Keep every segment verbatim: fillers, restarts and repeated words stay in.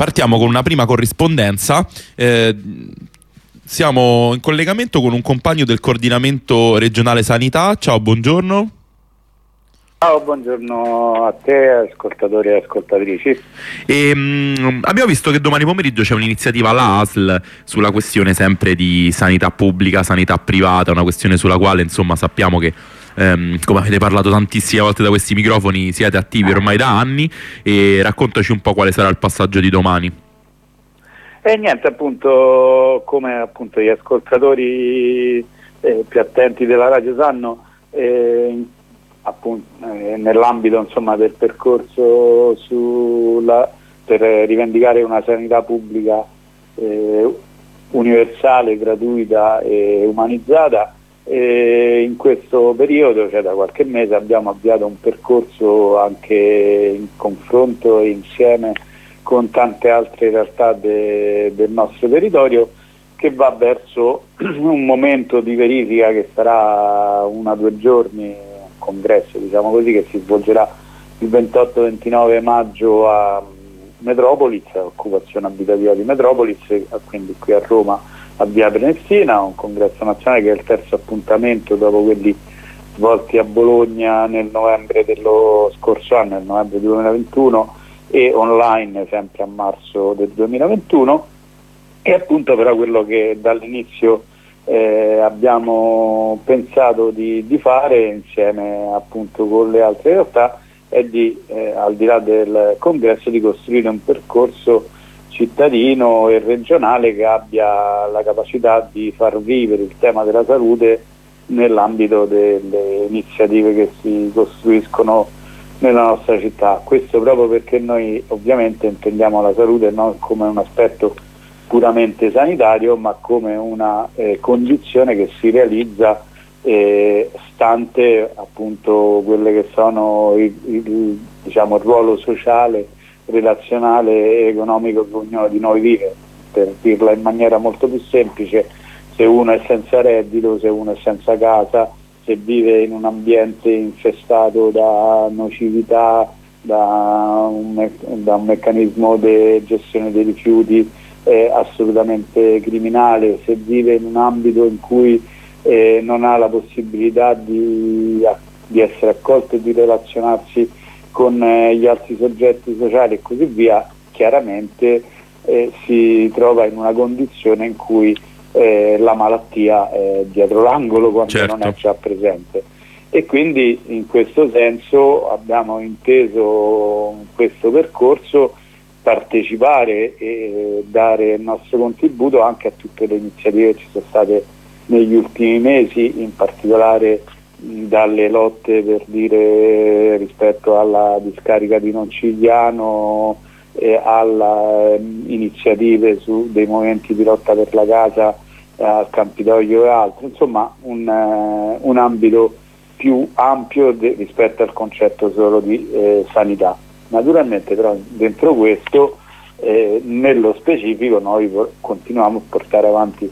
partiamo con una prima corrispondenza. Eh, siamo in collegamento con un compagno del coordinamento regionale sanità. Ciao, buongiorno. Ciao, buongiorno a te, ascoltatori e ascoltatrici. E, mh, abbiamo visto che domani pomeriggio c'è un'iniziativa alla A S L sulla questione sempre di sanità pubblica, sanità privata, una questione sulla quale insomma sappiamo che ehm, come avete parlato tantissime volte da questi microfoni siete attivi ormai da anni, e raccontaci un po' quale sarà il passaggio di domani. E niente, appunto, come appunto gli ascoltatori eh, più attenti della radio sanno, eh, appunto eh, nell'ambito insomma del percorso sulla, per rivendicare una sanità pubblica eh, universale, gratuita e umanizzata, e in questo periodo, cioè da qualche mese, abbiamo avviato un percorso anche in confronto e insieme con tante altre realtà de, del nostro territorio, che va verso un momento di verifica che sarà una o due giorni, congresso diciamo così, che si svolgerà il ventotto ventinove maggio a Metropolis, occupazione abitativa di Metropolis, quindi qui a Roma a Via Prenestina, un congresso nazionale che è il terzo appuntamento dopo quelli svolti a Bologna nel novembre dello scorso anno, nel novembre duemilaventuno, e online sempre a marzo del duemilaventuno. E appunto però quello che dall'inizio Eh, abbiamo pensato di, di fare insieme appunto con le altre realtà è di, eh, al di là del congresso, di costruire un percorso cittadino e regionale che abbia la capacità di far vivere il tema della salute nell'ambito delle iniziative che si costruiscono nella nostra città. Questo proprio perché noi ovviamente intendiamo la salute non come un aspetto puramente sanitario, ma come una eh, condizione che si realizza eh, stante appunto quelle che sono il, il, diciamo, il ruolo sociale, relazionale e economico che ognuno di noi vive. Per dirla in maniera molto più semplice, se uno è senza reddito, se uno è senza casa, se vive in un ambiente infestato da nocività, da un, me- da un meccanismo di gestione dei rifiuti Eh, assolutamente criminale, se vive in un ambito in cui eh, non ha la possibilità di, di essere accolto e di relazionarsi con eh, gli altri soggetti sociali e così via, chiaramente eh, si trova in una condizione in cui eh, la malattia è dietro l'angolo quando certo. non è già presente. E quindi in questo senso abbiamo inteso questo percorso partecipare e dare il nostro contributo anche a tutte le iniziative che ci sono state negli ultimi mesi, in particolare mh, dalle lotte per dire rispetto alla discarica di Noncigliano, e alle mh, iniziative su dei movimenti di lotta per la casa eh, al Campidoglio e altro, insomma un, eh, un ambito più ampio de- rispetto al concetto solo di eh, sanità. Naturalmente però dentro questo, eh, nello specifico, noi continuiamo a portare avanti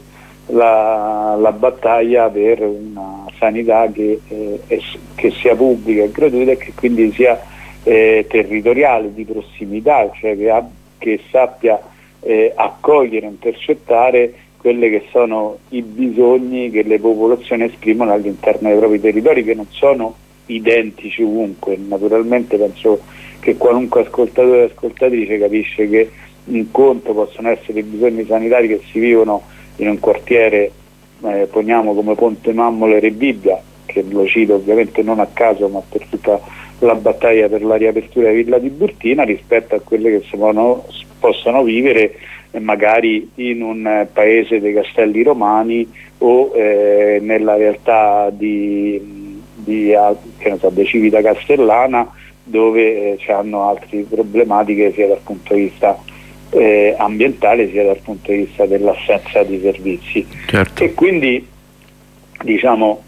la, la battaglia per una sanità che, eh, è, che sia pubblica e gratuita e che quindi sia eh, territoriale, di prossimità, cioè che, ha, che sappia eh, accogliere e intercettare quelli che sono i bisogni che le popolazioni esprimono all'interno dei propri territori, che non sono identici ovunque. Naturalmente penso che qualunque ascoltatore e ascoltatrice capisce che un conto possono essere i bisogni sanitari che si vivono in un quartiere, eh, poniamo come Ponte Mammole e Rebibbia, che lo cito ovviamente non a caso ma per tutta la battaglia per la riapertura di Villa Tiburtina, rispetto a quelle che si possono, possono vivere eh, magari in un eh, paese dei Castelli Romani o eh, nella realtà di, di, che ne so, di Civita Castellana, dove eh, hanno altre problematiche sia dal punto di vista eh, ambientale sia dal punto di vista dell'assenza di servizi. Certo. E quindi diciamo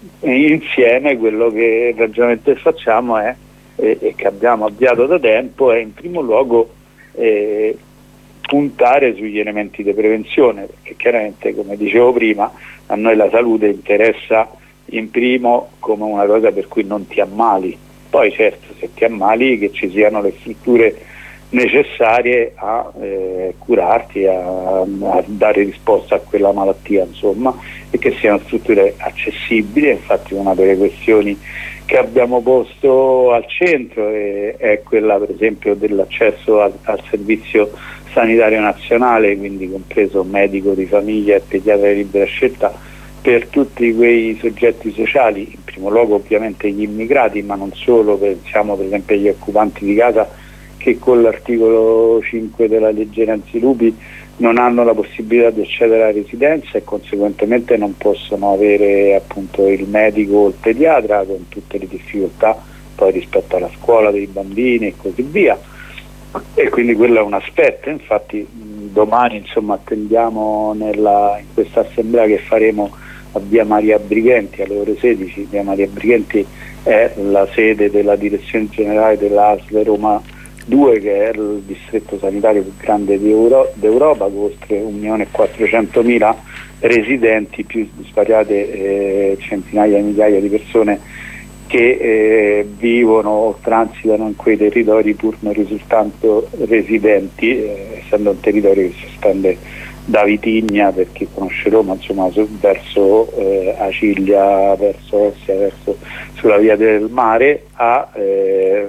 insieme quello che il ragionamento che facciamo è eh, e che abbiamo avviato da tempo è in primo luogo eh, puntare sugli elementi di prevenzione, perché chiaramente, come dicevo prima, a noi la salute interessa in primo come una cosa per cui non ti ammali. Poi certo, se ti ammali, che ci siano le strutture necessarie a eh, curarti, a, a dare risposta a quella malattia, insomma, e che siano strutture accessibili. Infatti una delle questioni che abbiamo posto al centro è, è quella per esempio dell'accesso al, al servizio sanitario nazionale, quindi compreso medico di famiglia e pediatra di libera scelta per tutti quei soggetti sociali, in primo luogo ovviamente gli immigrati, ma non solo, pensiamo per esempio agli occupanti di casa che con l'articolo cinque della legge Renzi-Lupi non hanno la possibilità di accedere alla residenza e conseguentemente non possono avere appunto il medico o il pediatra, con tutte le difficoltà poi rispetto alla scuola dei bambini e così via. E quindi quello è un aspetto. Infatti domani insomma attendiamo nella, in questa assemblea che faremo a via Maria Brighenti alle ore sedici. Via Maria Brighenti è la sede della direzione generale della A S L Roma due, che è il distretto sanitario più grande di Euro- d'Europa, con oltre un milione e quattrocentomila residenti, più svariate eh, centinaia di migliaia di persone che eh, vivono o transitano in quei territori pur non risultando residenti, eh, essendo un territorio che si estende da Vitigna, per chi conosce Roma, insomma, su, verso eh, Acilia, verso Ostia, verso sulla via del mare, a eh,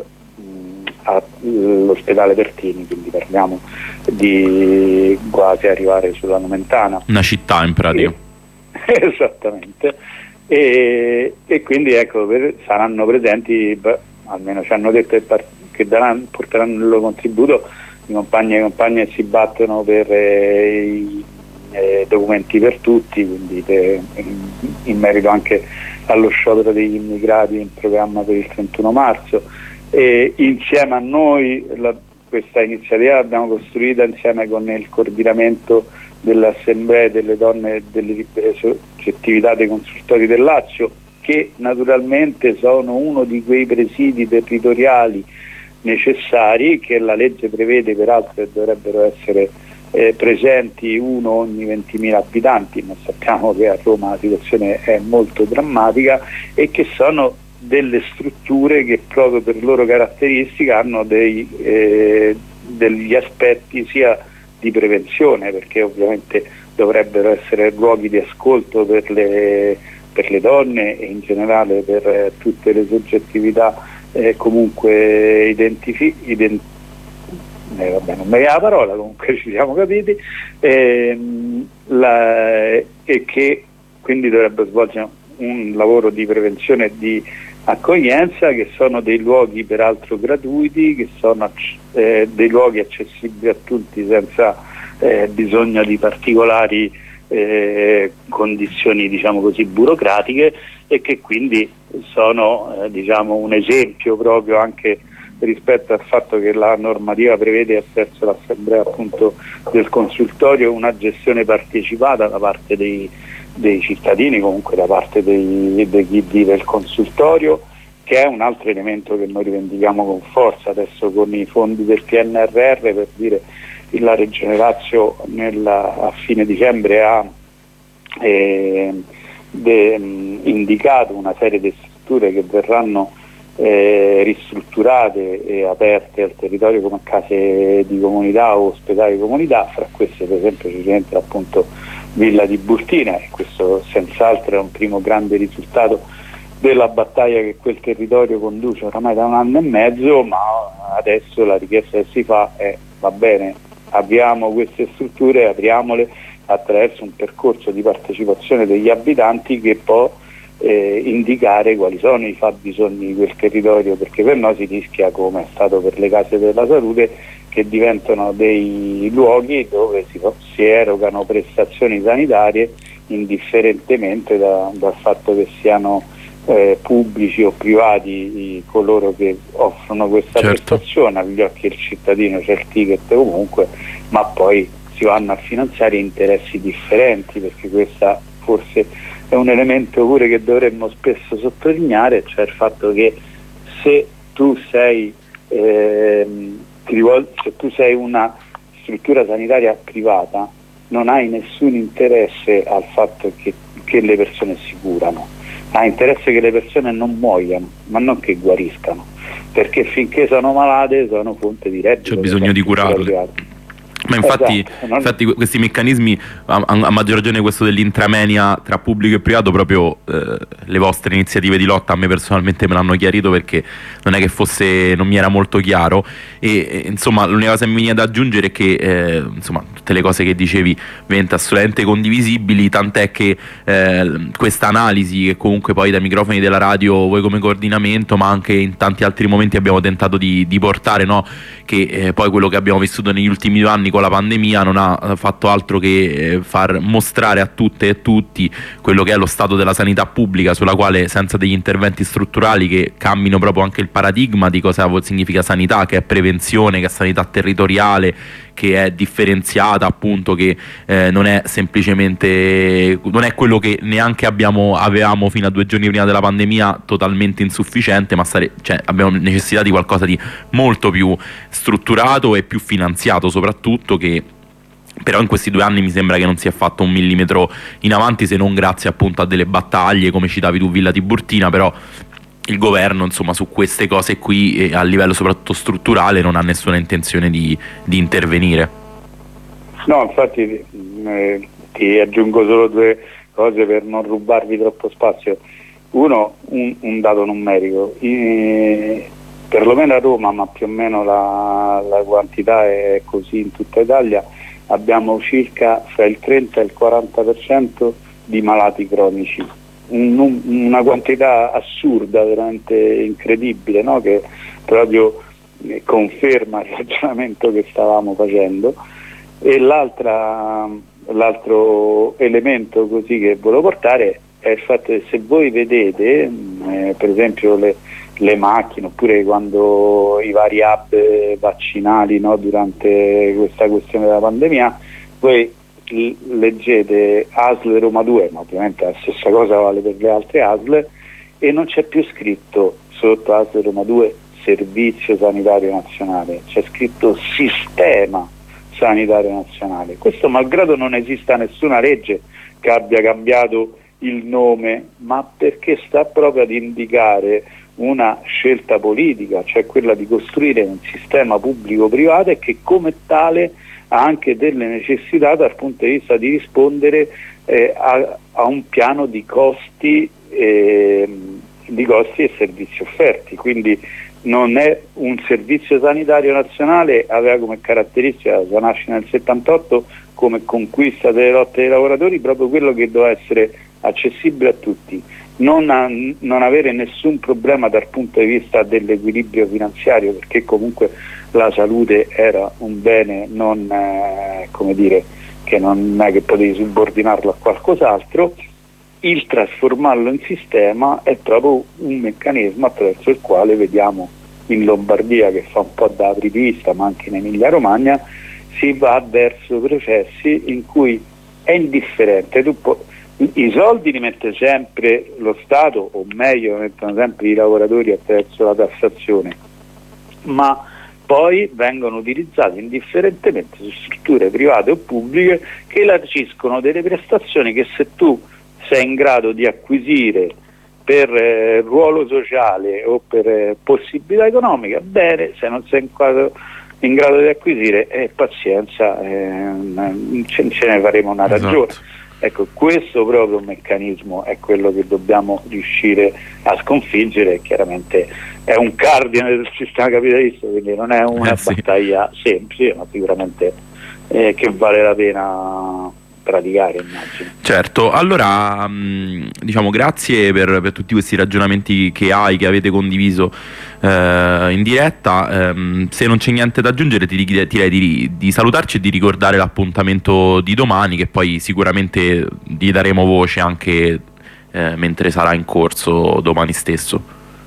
all'ospedale Pertini, quindi parliamo di quasi arrivare sulla Nomentana, una città in pratica. E, esattamente, e, e quindi ecco, per, saranno presenti, beh, almeno ci hanno detto che, par- che daranno, porteranno il loro contributo i compagni e compagne che si battono per eh, i eh, documenti per tutti, quindi per, in, in merito anche allo sciopero degli immigrati in programma per il trentuno marzo. E insieme a noi la, questa iniziativa l'abbiamo costruita insieme con il coordinamento delle assemblee delle donne e delle libere soggettività dei consultori del Lazio, che naturalmente sono uno di quei presidi territoriali necessari che la legge prevede, peraltro, che dovrebbero essere eh, presenti uno ogni ventimila abitanti, ma sappiamo che a Roma la situazione è molto drammatica, e che sono delle strutture che proprio per loro caratteristica hanno dei, eh, degli aspetti sia di prevenzione, perché ovviamente dovrebbero essere luoghi di ascolto per le, per le donne e in generale per eh, tutte le soggettività eh, comunque identificate, ident- eh, vabbè, non mi viene la parola, comunque ci siamo capiti, ehm, la, e che quindi dovrebbe svolgere un lavoro di prevenzione e di accoglienza, che sono dei luoghi peraltro gratuiti, che sono eh, dei luoghi accessibili a tutti senza eh, bisogno di particolari eh, condizioni, diciamo così, burocratiche, e che quindi sono eh, diciamo un esempio proprio anche rispetto al fatto che la normativa prevede attraverso l'assemblea appunto del consultorio una gestione partecipata da parte dei dei cittadini, comunque da parte dei, di chi vive il consultorio, che è un altro elemento che noi rivendichiamo con forza. Adesso con i fondi del P N R R, per dire, la Regione Lazio nella, a fine dicembre ha eh, de, mh, indicato una serie di strutture che verranno eh, ristrutturate e aperte al territorio come case di comunità o ospedali di comunità. Fra queste per esempio ci rientra appunto Villa di Burtina, e questo senz'altro è un primo grande risultato della battaglia che quel territorio conduce oramai da un anno e mezzo, ma adesso la richiesta che si fa è: va bene, abbiamo queste strutture, apriamole attraverso un percorso di partecipazione degli abitanti che può eh, indicare quali sono i fabbisogni di quel territorio, perché per noi si rischia, come è stato per le case della salute, che diventano dei luoghi dove si, si erogano prestazioni sanitarie indifferentemente da, dal fatto che siano eh, pubblici o privati coloro che offrono questa certo. prestazione. Agli occhi del cittadino c'è il ticket comunque, ma poi si vanno a finanziare interessi differenti, perché questa forse è un elemento pure che dovremmo spesso sottolineare, cioè il fatto che se tu sei ehm, se tu sei una struttura sanitaria privata non hai nessun interesse al fatto che, che le persone si curano, hai interesse che le persone non muoiano, ma non che guariscano. perché finché sono malate sono fonte di reddito. C'è bisogno di curarle. Ma infatti, esatto, non... infatti questi meccanismi, a, a maggior ragione questo dell'intramenia tra pubblico e privato, proprio eh, le vostre iniziative di lotta a me personalmente me l'hanno chiarito, perché non è che fosse, non mi era molto chiaro, e, e insomma l'unica cosa che mi viene da aggiungere è che eh, insomma tutte le cose che dicevi diventano assolutamente condivisibili, tant'è che eh, questa analisi che comunque poi dai microfoni della radio voi come coordinamento, ma anche in tanti altri momenti abbiamo tentato di, di portare, no? Che eh, poi quello che abbiamo vissuto negli ultimi due anni con la pandemia non ha fatto altro che eh, far mostrare a tutte e tutti quello che è lo stato della sanità pubblica, sulla quale senza degli interventi strutturali che cambino proprio anche il paradigma di cosa significa sanità, che è prevenzione, che è sanità territoriale, che è differenziata, appunto, che eh, non è semplicemente, non è quello che neanche abbiamo, avevamo fino a due giorni prima della pandemia, totalmente insufficiente, ma sare, cioè, abbiamo necessità di qualcosa di molto più strutturato e più finanziato soprattutto, che però in questi due anni mi sembra che non si è fatto un millimetro in avanti, se non grazie appunto a delle battaglie, come citavi tu, Villa Tiburtina. Però il governo, insomma, su queste cose qui, eh, a livello soprattutto strutturale, non ha nessuna intenzione di, di intervenire. No, infatti eh, ti aggiungo solo due cose per non rubarvi troppo spazio. Uno, un, un dato numerico, eh, perlomeno a Roma, ma più o meno la, la quantità è così in tutta Italia, abbiamo circa fra il trenta e il quaranta per cento di malati cronici. Un, una quantità assurda, veramente incredibile, no? Che proprio eh, conferma il ragionamento che stavamo facendo. E l'altra, l'altro elemento così che volevo portare è il fatto che se voi vedete eh, per esempio le, le macchine, oppure quando i vari hub vaccinali, no, durante questa questione della pandemia, voi leggete A S L Roma due, ma ovviamente la stessa cosa vale per le altre A S L, e non c'è più scritto sotto A S L Roma due Servizio Sanitario Nazionale, c'è scritto Sistema Sanitario Nazionale. Questo malgrado non esista nessuna legge che abbia cambiato il nome, ma perché sta proprio ad indicare una scelta politica, cioè quella di costruire un sistema pubblico-privato e che come tale ha anche delle necessità dal punto di vista di rispondere eh, a, a un piano di costi, eh, di costi e servizi offerti. Quindi non è un servizio sanitario nazionale, aveva come caratteristica, la nasce nel settantotto come conquista delle lotte dei lavoratori, proprio quello che doveva essere accessibile a tutti, non, a, non avere nessun problema dal punto di vista dell'equilibrio finanziario, perché comunque la salute era un bene non, eh, come dire, che non è che potevi subordinarlo a qualcos'altro. Il trasformarlo in sistema è proprio un meccanismo attraverso il quale vediamo in Lombardia, che fa un po' da apripista, ma anche in Emilia Romagna, si va verso processi in cui è indifferente, tu pu- i soldi li mette sempre lo Stato, o meglio mettono sempre i lavoratori attraverso la tassazione, ma poi vengono utilizzati indifferentemente su strutture private o pubbliche che elargiscono delle prestazioni che, se tu sei in grado di acquisire per eh, ruolo sociale o per eh, possibilità economica, bene; se non sei in, quadro, in grado di acquisire, eh, pazienza, eh, ce, ce ne faremo una ragione. Esatto. Ecco, questo proprio meccanismo è quello che dobbiamo riuscire a sconfiggere. Chiaramente è un cardine del sistema capitalista, quindi non è una eh sì. battaglia semplice, ma sicuramente eh, che vale la pena praticare, immagino. Certo, allora mh, diciamo grazie per, per tutti questi ragionamenti che hai, che avete condiviso eh, in diretta. Eh, se non c'è niente da aggiungere, ti direi di, di salutarci e di ricordare l'appuntamento di domani, che poi sicuramente gli daremo voce anche eh, mentre sarà in corso domani stesso.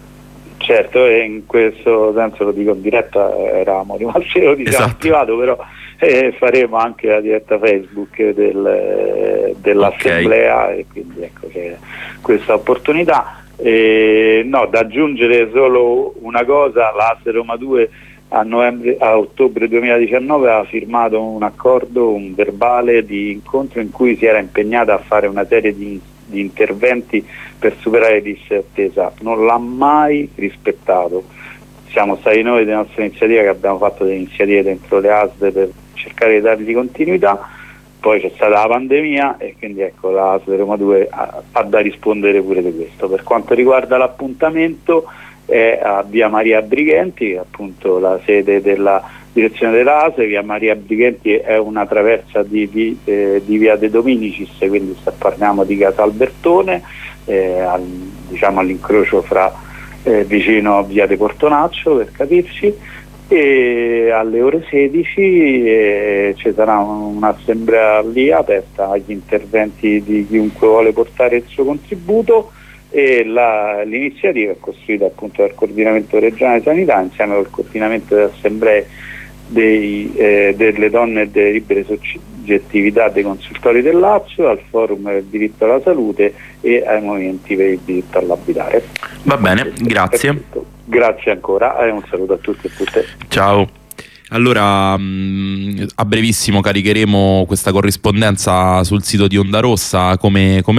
Certo, e in questo senso lo dico in diretta, eravamo rimasti, lo diciamo esatto. in privato, però eh, faremo anche la diretta Facebook del, dell'assemblea, okay. E quindi ecco c'è questa opportunità. Eh, no, da aggiungere solo una cosa: l'A S L Roma due a, novembre, a ottobre duemiladiciannove ha firmato un accordo, un verbale di incontro in cui si era impegnata a fare una serie di di interventi per superare le liste d'attesa. Non l'ha mai rispettato. siamo stati noi delle nostre iniziative che abbiamo fatto delle iniziative dentro le A S L per cercare di dargli continuità. Poi c'è stata la pandemia e quindi ecco la A S L Roma due ha, ha da rispondere pure di questo. Per quanto riguarda l'appuntamento è a via Maria Brighenti, appunto la sede della direzione della A S L. Via Maria Brighenti è una traversa di, di, eh, di via De Dominicis, quindi parliamo di Casa Albertone, eh, al, diciamo all'incrocio fra eh, vicino a via De Portonaccio, per capirci, e alle ore sedici eh, ci sarà un'assemblea lì aperta agli interventi di chiunque vuole portare il suo contributo, e la, l'iniziativa è costruita appunto dal coordinamento regionale sanità insieme al coordinamento delle assemblee dei, eh, delle donne e delle libere soggettività dei consultori del Lazio, al forum del diritto alla salute e ai movimenti per il diritto all'abitare. Va bene, grazie. Grazie ancora e un saluto a tutti e tutte. Ciao. Allora, mh, a brevissimo caricheremo questa corrispondenza sul sito di Onda Rossa come, come